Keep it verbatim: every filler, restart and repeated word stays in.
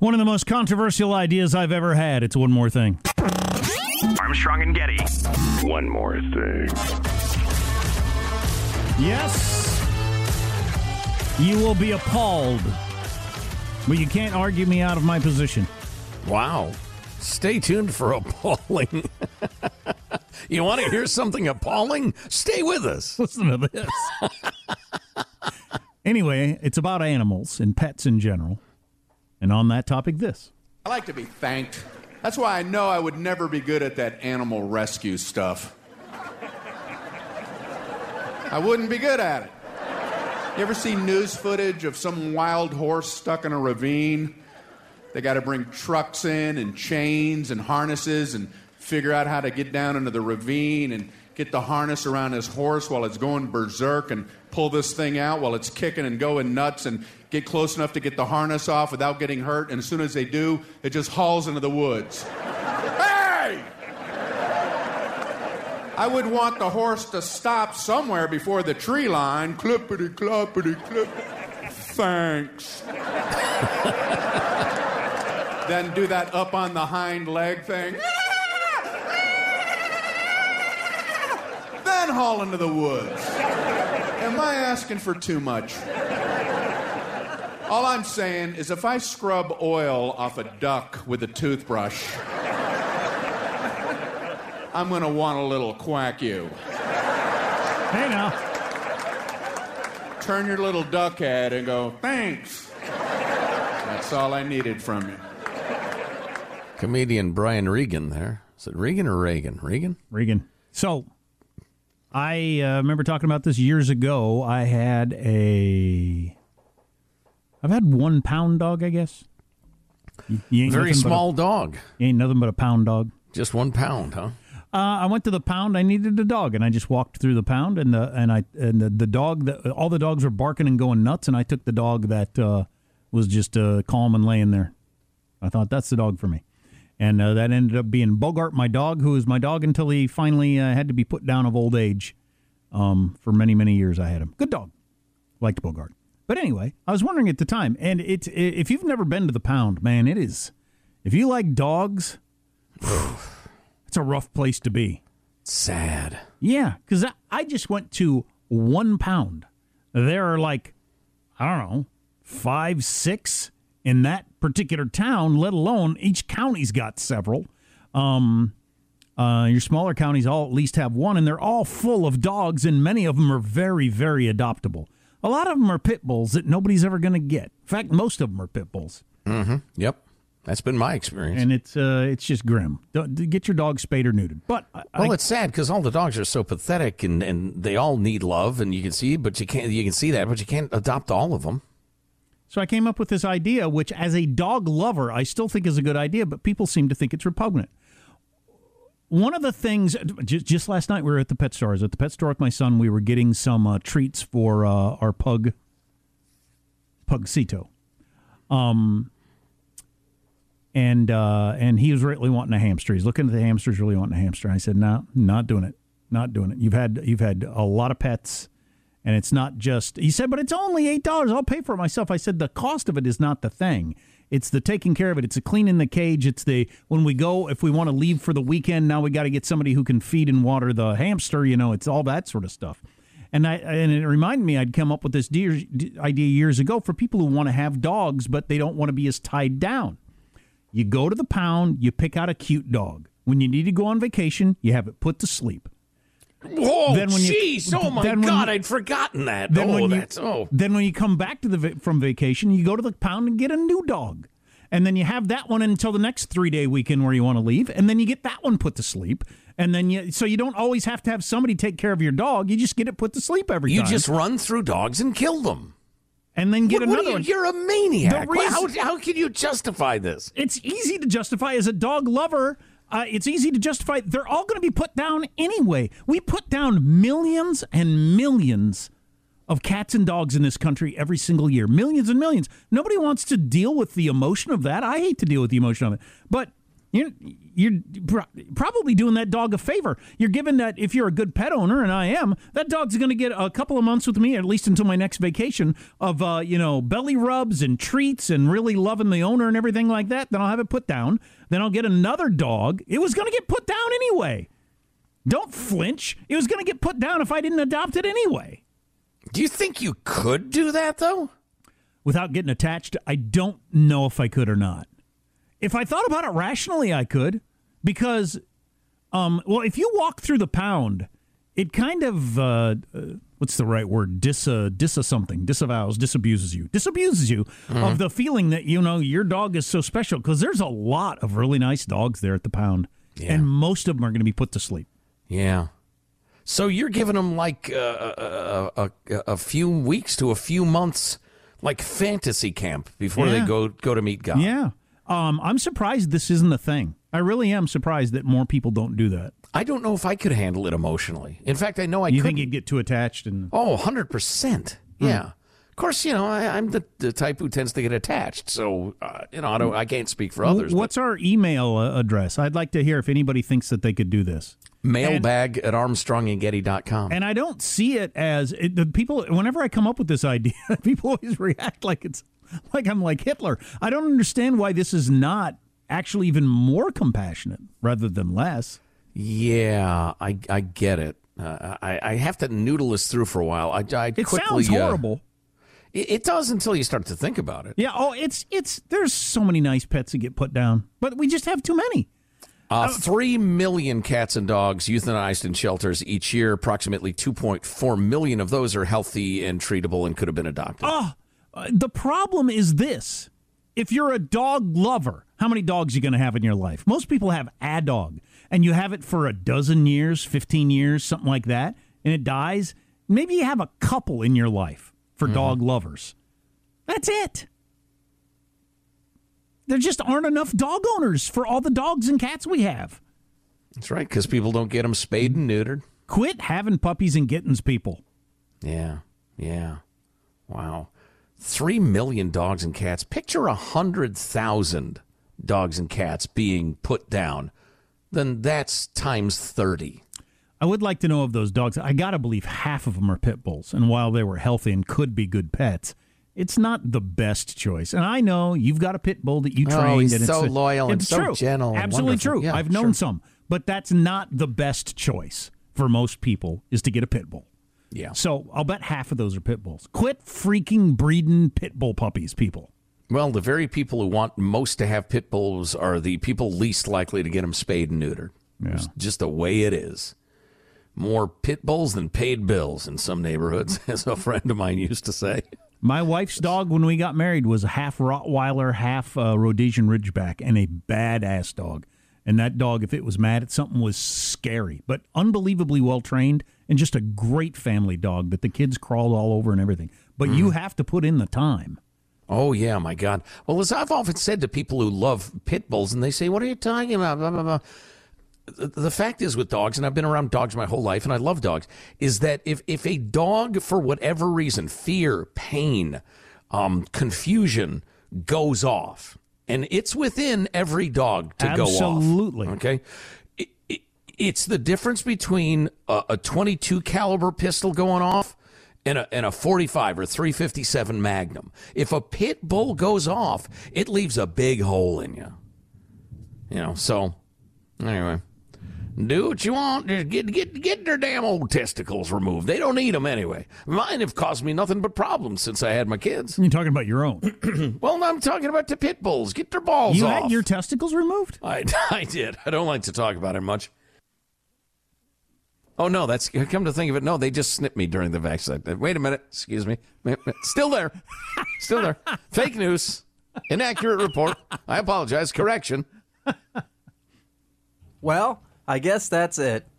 One of the most controversial ideas I've ever had. It's one more thing. Armstrong and Getty. One more thing. Yes, you will be appalled, but you can't argue me out of my position. Wow. Stay tuned for appalling. You want to hear something appalling? Stay with us. Listen to this. Anyway, it's about animals and pets in general. And on that topic, this. I like to be thanked. That's why I know I would never be good at that animal rescue stuff. I wouldn't be good at it. You ever see news footage of some wild horse stuck in a ravine? They got to bring trucks in and chains and harnesses and figure out how to get down into the ravine and get the harness around his horse while it's going berserk and pull this thing out while it's kicking and going nuts and get close enough to get the harness off without getting hurt. And as soon as they do, it just hauls into the woods. Hey! I would want the horse to stop somewhere before the tree line. Clippity, cloppity, clip. Thanks. Then do that up on the hind leg thing. Then haul into the woods. Am I asking for too much? All I'm saying is if I scrub oil off a duck with a toothbrush, I'm going to want a little quack you. Hey, now. Turn your little duck head and go, thanks. That's all I needed from you. Comedian Brian Regan there. Is it Regan or Reagan? Regan? Regan. So, I uh, remember talking about this years ago. I had a... I've had one pound dog, I guess. You, you ain't Very small a, dog. You ain't nothing but a pound dog. Just one pound, huh? Uh, I went to the pound. I needed a dog, and I just walked through the pound, and the and I and the, the dog that all the dogs were barking and going nuts, and I took the dog that uh, was just uh, calm and laying there. I thought that's the dog for me, and uh, that ended up being Bogart, my dog, who was my dog until he finally uh, had to be put down of old age. Um, for many many years, I had him. Good dog, liked Bogart. But anyway, I was wondering at the time, and it, it if you've never been to the pound, man, it is. If you like dogs, it's a rough place to be. Sad. Yeah, because I, I just went to one pound. There are like, I don't know, five, six in that particular town, let alone each county's got several. Um, uh, your smaller counties all at least have one, and they're all full of dogs, and many of them are very, very adoptable. A lot of them are pit bulls that nobody's ever going to get. In fact, most of them are pit bulls. Mm-hmm. Yep. That's been my experience. And it's uh, it's just grim. Don't, get your dog spayed or neutered. But I, well, it's sad because all the dogs are so pathetic, and, and they all need love, and you can see, but you can't. You can see that, but you can't adopt all of them. So I came up with this idea, which, as a dog lover, I still think is a good idea, but people seem to think it's repugnant. One of the things, just, just last night we were at the pet store. I was at the pet store with my son. We were getting some uh, treats for uh, our pug, Pugcito. Um, and uh, and he was really wanting a hamster. He's looking at the hamsters, really wanting a hamster. I said, no, not doing it. Not doing it. You've had you've had a lot of pets, and it's not just, he said, but it's only eight dollars. I'll pay for it myself. I said, the cost of it is not the thing. It's the taking care of it. It's the cleaning the cage. It's the, when we go, if we want to leave for the weekend, now we got to get somebody who can feed and water the hamster. You know, it's all that sort of stuff. And I and it reminded me I'd come up with this deer, idea years ago for people who want to have dogs, but they don't want to be as tied down. You go to the pound, you pick out a cute dog. When you need to go on vacation, you have it put to sleep. Whoa, jeez, oh my God, you, I'd forgotten that. Then oh, when that's, you, oh. Then when you come back to the from vacation, you go to the pound and get a new dog. And then you have that one until the next three-day weekend where you want to leave, and then you get that one put to sleep. And then you, so you don't always have to have somebody take care of your dog. You just get it put to sleep every you time. You just run through dogs and kill them. And then get what, another what you, one. You're a maniac. Reason, how, how can you justify this? It's easy to justify as a dog lover. Uh, it's easy to justify. They're all going to be put down anyway. We put down millions and millions of cats and dogs in this country every single year. Millions and millions. Nobody wants to deal with the emotion of that. I hate to deal with the emotion of it. But, You're, you're probably doing that dog a favor. You're giving that, if you're a good pet owner, and I am, that dog's going to get a couple of months with me, at least until my next vacation, of, uh, you know, belly rubs and treats and really loving the owner and everything like that. Then I'll have it put down. Then I'll get another dog. It was going to get put down anyway. Don't flinch. It was going to get put down if I didn't adopt it anyway. Do you think you could do that, though? Without getting attached, I don't know if I could or not. If I thought about it rationally, I could, because, um, well, if you walk through the pound, it kind of, uh, uh, what's the right word, dis, uh, dis something, disavows, disabuses you, disabuses you mm-hmm. of the feeling that, you know, your dog is so special, because there's a lot of really nice dogs there at the pound, yeah. and most of them are going to be put to sleep. Yeah. So you're giving them like uh, a, a, a, a few weeks to a few months, like fantasy camp before yeah. they go go to meet God. Yeah. Um, I'm surprised this isn't a thing. I really am surprised that more people don't do that. I don't know if I could handle it emotionally. In fact, I know I You couldn't. think you'd get too attached? And Oh, one hundred percent. Yeah. Hmm. Of course, you know, I, I'm the, the type who tends to get attached. So, uh, you know, I, don't, I can't speak for others. What's but. our email uh, address? I'd like to hear if anybody thinks that they could do this. Mailbag and, at armstrong and getty dot com. And I don't see it as it, the people. Whenever I come up with this idea, people always react like it's like I'm like Hitler. I don't understand why this is not actually even more compassionate rather than less. Yeah, I I get it. Uh, I I have to noodle this through for a while. I, I it quickly, sounds horrible. Uh, it, it does until you start to think about it. Yeah. Oh, it's it's. There's so many nice pets that get put down, but we just have too many. Uh, Three million cats and dogs euthanized in shelters each year. Approximately two point four million of those are healthy and treatable and could have been adopted. Oh, uh, the problem is this. If you're a dog lover, how many dogs are you going to have in your life? Most people have a dog, and you have it for a dozen years, fifteen years, something like that, and it dies. Maybe you have a couple in your life for mm-hmm. dog lovers. That's it. There just aren't enough dog owners for all the dogs and cats we have. That's right, because people don't get them spayed and neutered. Quit having puppies and kittens, people. Yeah, yeah. Wow. Three million dogs and cats. Picture a hundred thousand dogs and cats being put down. Then that's times thirty. I would like to know of those dogs. I got to believe half of them are pit bulls. And while they were healthy and could be good pets, it's not the best choice. And I know you've got a pit bull that you trained. Oh, he's and so it's, loyal and it's so true. gentle. And Absolutely wonderful. true. Yeah, I've known sure. some. But that's not the best choice for most people is to get a pit bull. Yeah. So I'll bet half of those are pit bulls. Quit freaking breeding pit bull puppies, people. Well, the very people who want most to have pit bulls are the people least likely to get them spayed and neutered. Yeah. It's just the way it is. More pit bulls than paid bills in some neighborhoods, as a friend of mine used to say. My wife's dog, when we got married, was a half Rottweiler, half uh, Rhodesian Ridgeback, and a badass dog. And that dog, if it was mad at something, was scary, but unbelievably well-trained and just a great family dog that the kids crawled all over and everything. But mm. you have to put in the time. Oh, yeah, my God. Well, as I've often said to people who love pit bulls, and they say, what are you talking about? Blah, blah, blah. The fact is with dogs, and I've been around dogs my whole life, and I love dogs, is that if, if a dog, for whatever reason, fear, pain, um, confusion, goes off, and it's within every dog to Absolutely. go off. Absolutely. Okay? It, it, it's the difference between a, a twenty-two caliber pistol going off and a, and a forty-five or three fifty-seven Magnum. If a pit bull goes off, it leaves a big hole in you. You know, so anyway. Do what you want. Just get get get their damn old testicles removed. They don't need them anyway. Mine have caused me nothing but problems since I had my kids. You're talking about your own. Well, I'm talking about the pit bulls. Get their balls you off. You had your testicles removed? I, I did. I don't like to talk about it much. Oh, no, that's come to think of it. No, they just snipped me during the vaccine. Wait a minute. Excuse me. Still there. Still there. Fake news. Inaccurate report. I apologize. Correction. Well, I guess that's it.